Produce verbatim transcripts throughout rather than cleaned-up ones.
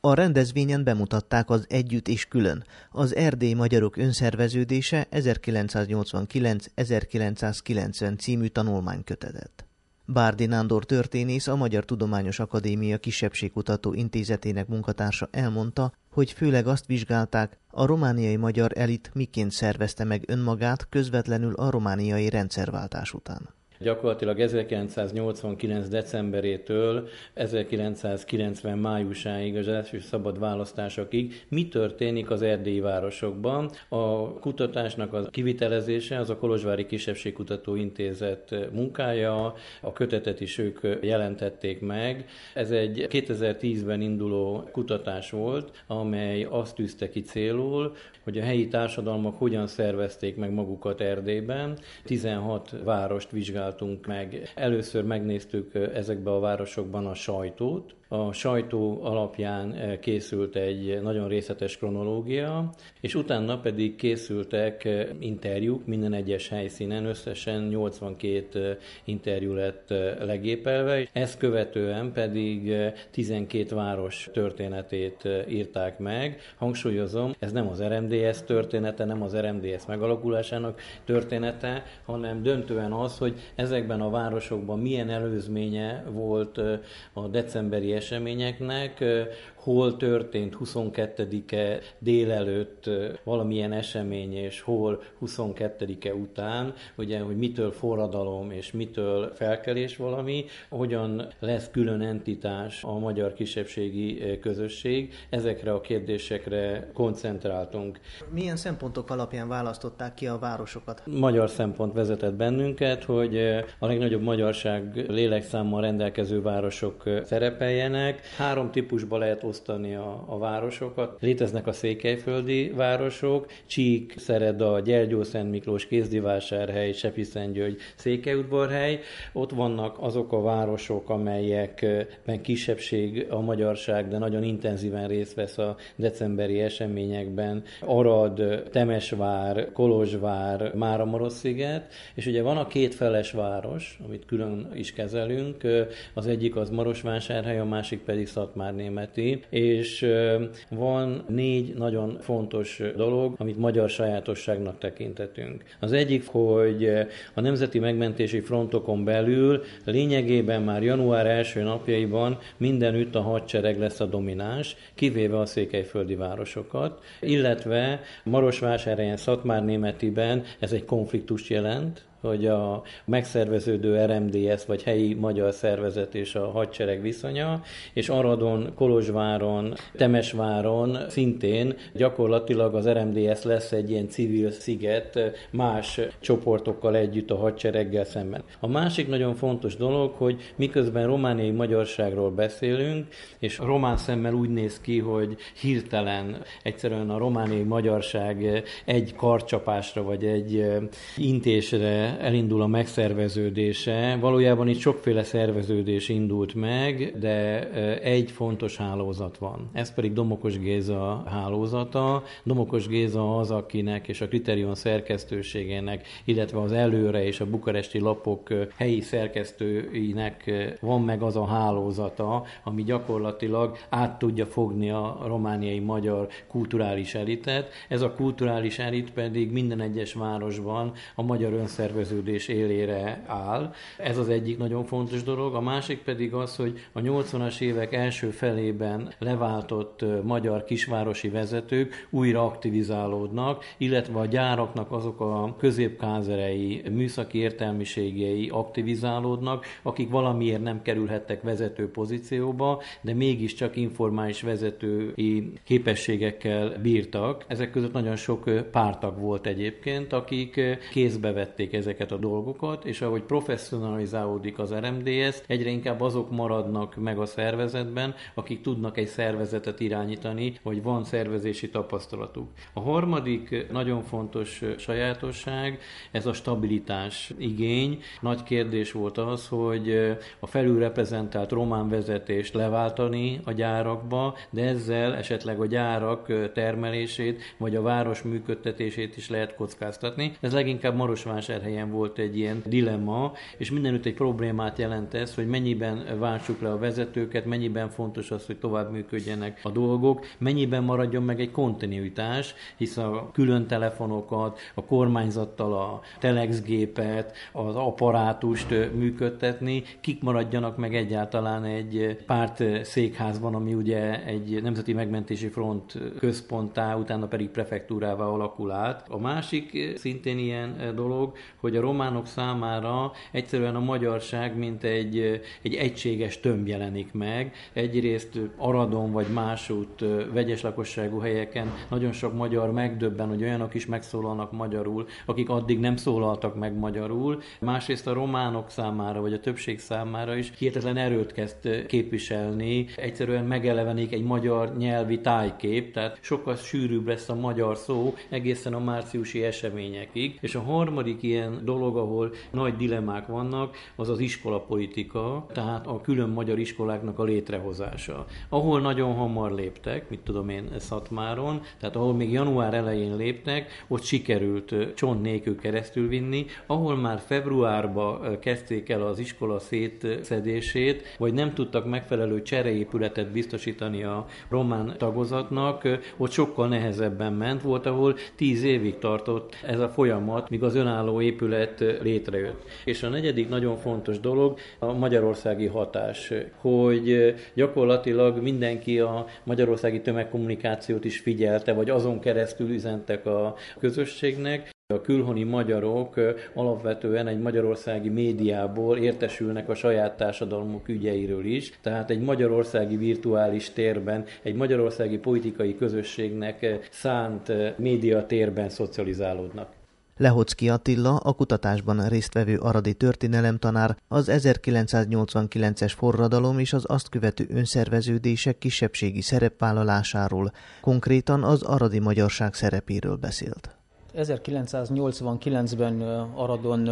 A rendezvényen bemutatták az Együtt és külön, az Erdélyi Magyarok Önszerveződése ezerkilencszáznyolcvankilenc-ezerkilencszázkilencven című tanulmánykötetet. Bárdi Nándor történész, a Magyar Tudományos Akadémia Kisebbségkutató Intézetének munkatársa elmondta, hogy főleg azt vizsgálták, a romániai magyar elit miként szervezte meg önmagát közvetlenül a romániai rendszerváltás után. Gyakorlatilag ezerkilencszáznyolcvankilenc decemberétől ezerkilencszázkilencven májusáig, az első szabad választásokig mi történik az erdélyi városokban. A kutatásnak a kivitelezése az a Kolozsvári Kisebbségkutató Intézet munkája, a kötetet is ők jelentették meg. Ez egy kétezer-tízben induló kutatás volt, amely azt tűzte ki célul, hogy a helyi társadalmak hogyan szervezték meg magukat Erdélyben. tizenhat várost vizsgáltunk meg. Először megnéztük ezekbe a városokban a sajtót. A sajtó alapján készült egy nagyon részletes kronológia, és utána pedig készültek interjúk minden egyes helyszínen, összesen nyolcvankét interjú lett legépelve. Ezt követően pedig tizenkét város történetét írták meg. Hangsúlyozom, ez nem az er em dé es története, nem az er em dé es megalakulásának története, hanem döntően az, hogy ezekben a városokban milyen előzménye volt a decemberi eseményeknek, hol történt huszonkettedike délelőtt valamilyen esemény, és hol huszonkettedike után, ugye, hogy mitől forradalom és mitől felkelés valami, hogyan lesz külön entitás a magyar kisebbségi közösség. Ezekre a kérdésekre koncentráltunk. Milyen szempontok alapján választották ki a városokat? Magyar szempont vezetett bennünket, hogy a legnagyobb magyarság lélekszámmal rendelkező városok szerepeljenek. Három típusba lehet osztani a, a városokat. Léteznek a székelyföldi városok, Csík, Szereda, Gyergyó, Szent Miklós, Kézdivásárhely, Sepsiszentgyörgy, Székelyudvarhely. Ott vannak azok a városok, amelyekben kisebbség a magyarság, de nagyon intenzíven részt vesz a decemberi eseményekben. Arad, Temesvár, Kolozsvár, Máramarossziget, és ugye van a kétfeles város, amit külön is kezelünk. Az egyik az Marosvásárhely, a másik pedig Szatmárnémeti, és van négy nagyon fontos dolog, amit magyar sajátosságnak tekintetünk. Az egyik, hogy a Nemzeti Megmentési Frontokon belül lényegében már január első napjaiban mindenütt a hadsereg lesz a domináns, kivéve a székelyföldi városokat, illetve Marosvásárhelyen, Szatmárnémetiben ez egy konfliktust jelent, hogy a megszerveződő er em dé es vagy helyi magyar szervezet és a hadsereg viszonya, és Aradon, Kolozsváron, Temesváron szintén gyakorlatilag az er em dé es lesz egy ilyen civil sziget más csoportokkal együtt a hadsereggel szemben. A másik nagyon fontos dolog, hogy miközben romániai magyarságról beszélünk, és a román szemmel úgy néz ki, hogy hirtelen egyszerűen a romániai magyarság egy karcsapásra vagy egy intésre elindul a megszerveződése. Valójában itt sokféle szerveződés indult meg, de egy fontos hálózat van. Ez pedig Domokos Géza hálózata. Domokos Géza az, akinek és a Kriterion szerkesztőségének, illetve az Előre és a bukaresti lapok helyi szerkesztőinek van meg az a hálózata, ami gyakorlatilag át tudja fogni a romániai magyar kulturális elitet. Ez a kulturális elit pedig minden egyes városban a magyar önszerveződés élére áll. Ez az egyik nagyon fontos dolog. A másik pedig az, hogy a nyolcvanas évek első felében leváltott magyar kisvárosi vezetők újra aktivizálódnak, illetve a gyáraknak azok a középkázerei, műszaki értelmiségei aktivizálódnak, akik valamiért nem kerülhettek vezető pozícióba, de mégiscsak informális vezetői képességekkel bírtak. Ezek között nagyon sok pártag volt egyébként, akik kézbe vették ezeket a dolgokat, és ahogy professzionalizálódik az er em dé es, egyre inkább azok maradnak meg a szervezetben, akik tudnak egy szervezetet irányítani, vagy van szervezési tapasztalatuk. A harmadik nagyon fontos sajátosság, ez a stabilitás igény. Nagy kérdés volt az, hogy a felülreprezentált román vezetést leváltani a gyárakba, de ezzel esetleg a gyárak termelését, vagy a város működtetését is lehet kockáztatni. Ez leginkább Marosvásárhelyen helyen volt egy ilyen dilemma, és mindenütt egy problémát jelent ez, hogy mennyiben váltsuk le a vezetőket, mennyiben fontos az, hogy tovább működjenek a dolgok, mennyiben maradjon meg egy kontinuitás, hisz a külön telefonokat, a kormányzattal a telexgépet, az apparátust működtetni, kik maradjanak meg egyáltalán egy párt székházban, ami ugye egy Nemzeti Megmentési Front központtá, utána pedig prefektúrává alakul át. A másik szintén ilyen dolog, hogy a románok számára egyszerűen a magyarság mint egy, egy egységes tömb jelenik meg. Egyrészt Aradon vagy másút vegyes lakosságú helyeken nagyon sok magyar megdöbben, hogy olyanok is megszólalnak magyarul, akik addig nem szólaltak meg magyarul. Másrészt a románok számára, vagy a többség számára is hihetetlen erőt kezd képviselni. Egyszerűen megelevenik egy magyar nyelvi tájkép, tehát sokkal sűrűbb lesz a magyar szó egészen a márciusi eseményekig. És a harmadik ilyen dolog, ahol nagy dilemmák vannak, az az iskolapolitika, tehát a külön magyar iskoláknak a létrehozása. Ahol nagyon hamar léptek, mit tudom én, Szatmáron, tehát ahol még január elején léptek, ott sikerült csont nélkül keresztül vinni, ahol már februárban kezdték el az iskola szétszedését, vagy nem tudtak megfelelő csereépületet biztosítani a román tagozatnak, ott sokkal nehezebben ment, volt, ahol tíz évig tartott ez a folyamat, míg az önálló épület létrejött. És a negyedik nagyon fontos dolog a magyarországi hatás, hogy gyakorlatilag mindenki a magyarországi tömegkommunikációt is figyelte, vagy azon keresztül üzentek a közösségnek. A külhoni magyarok alapvetően egy magyarországi médiából értesülnek a saját társadalmuk ügyeiről is, tehát egy magyarországi virtuális térben, egy magyarországi politikai közösségnek szánt médiatérben szocializálódnak. Lehocki Attila, a kutatásban résztvevő aradi történelemtanár, az ezerkilencszáznyolcvankilences forradalom és az azt követő önszerveződések kisebbségi szerepvállalásáról, konkrétan az aradi magyarság szerepéről beszélt. ezerkilencszáznyolcvankilencben Aradon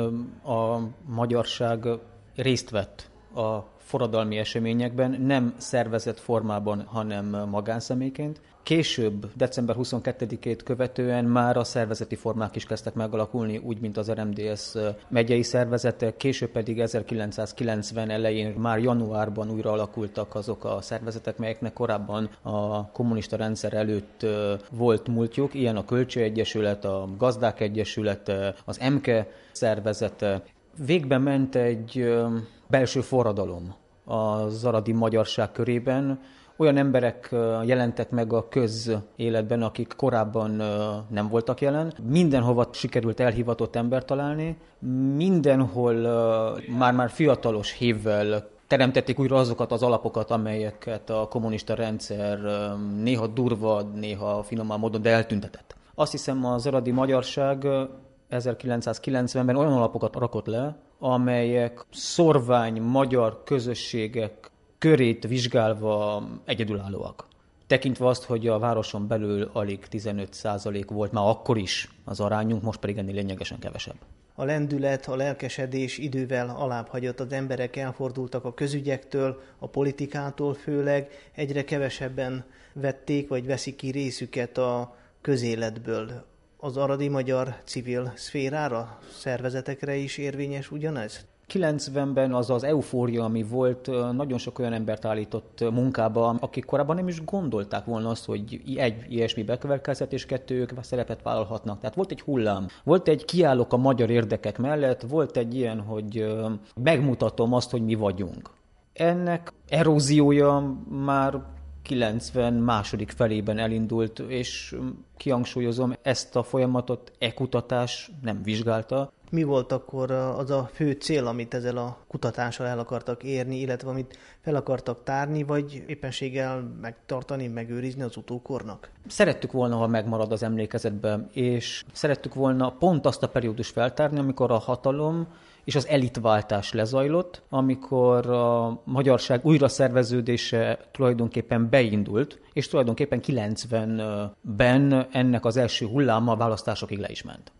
a magyarság részt vett a forradalmi eseményekben, nem szervezett formában, hanem magánszemélyként. Később, december huszonkettedikét követően már a szervezeti formák is kezdtek megalakulni, úgy, mint az er em dé es megyei szervezete, később pedig ezerkilencszázkilencven elején, már januárban újra alakultak azok a szervezetek, melyeknek korábban a kommunista rendszer előtt volt múltjuk, ilyen a Kölcső Egyesület, a Gazdák Egyesülete, az em ká e szervezete. Végbe ment egy belső forradalom az aradi magyarság körében. Olyan emberek jelentek meg a közéletben, akik korábban nem voltak jelen. Mindenhova sikerült elhivatott embert találni. Mindenhol már-már fiatalos hívvel teremtették újra azokat az alapokat, amelyeket a kommunista rendszer néha durva, néha finoman módon, de eltüntetett. Azt hiszem, az aradi magyarság ezerkilencszázkilencvenben olyan alapokat rakott le, amelyek szorvány magyar közösségek körét vizsgálva egyedülállóak. Tekintve azt, hogy a városon belül alig tizenöt százalék volt már akkor is az arányunk, most pedig ennél lényegesen kevesebb. A lendület, a lelkesedés idővel alább hagyott, az emberek elfordultak a közügyektől, a politikától főleg, egyre kevesebben vették vagy veszik ki részüket a közéletből. Az aradi magyar civil szférára, szervezetekre is érvényes ugyanez? kilencvenben az az eufória, ami volt, nagyon sok olyan embert állított munkába, akik korábban nem is gondolták volna azt, hogy egy ilyesmi bekövetkezhet, és kettő ők szerepet vállalhatnak. Tehát volt egy hullám. Volt egy kiállok a magyar érdekek mellett, volt egy ilyen, hogy megmutatom azt, hogy mi vagyunk. Ennek eróziója már kilencven második felében elindult, és kihangsúlyozom, ezt a folyamatot e-kutatás nem vizsgálta. Mi volt akkor az a fő cél, amit ezzel a kutatással el akartak érni, illetve amit fel akartak tárni, vagy éppenséggel megtartani, megőrizni az utókornak? Szerettük volna, ha megmarad az emlékezetben, és szerettük volna pont azt a periódust feltárni, amikor a hatalom és az elitváltás lezajlott, amikor a magyarság újraszerveződése tulajdonképpen beindult, és tulajdonképpen kilencvenben ennek az első hulláma a választásokig le is ment.